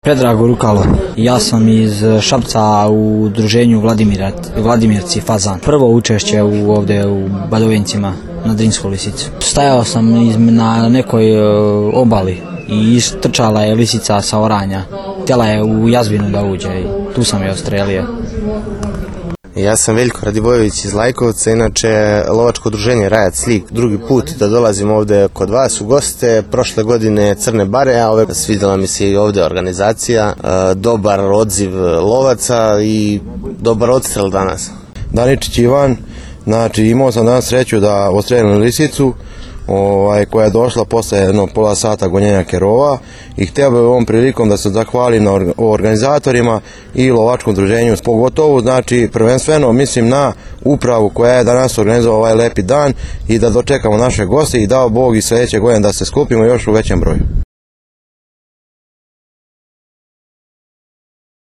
Predrago Rukalo, ja sam iz Šapca u udruženju Vladimirci Fazan. Prvo učešće ovdje u Badovincima na Drinskoj lisici. Stajao sam na nekoj obali i istrčala je lisica sa oranja. Htjela je u jazbinu da uđe i tu sam je ostrelio. Ja sam Veljko Radivojević iz Lajkovca, inače lovačko udruženje Rajac Slik. Drugi put da dolazim ovdje kod vas u goste. Prošle godine Crne bare, a ove svidjela mi se i ovdje organizacija. Dobar odziv lovaca i dobar odstrel danas. Daničić Ivan, znači imao sam danas sreću da ostrelim lisicu koja je došla posle pola sata gonjenja kerova i htio bih ovom prilikom da se zahvalim na organizatorima i lovačkom udruženju, pogotovo znači prvenstveno mislim na upravu koja je danas organizovala ovaj lepi dan i da dočekamo naše goste i dao Bog i sljedeće godine da se skupimo još u većem broju.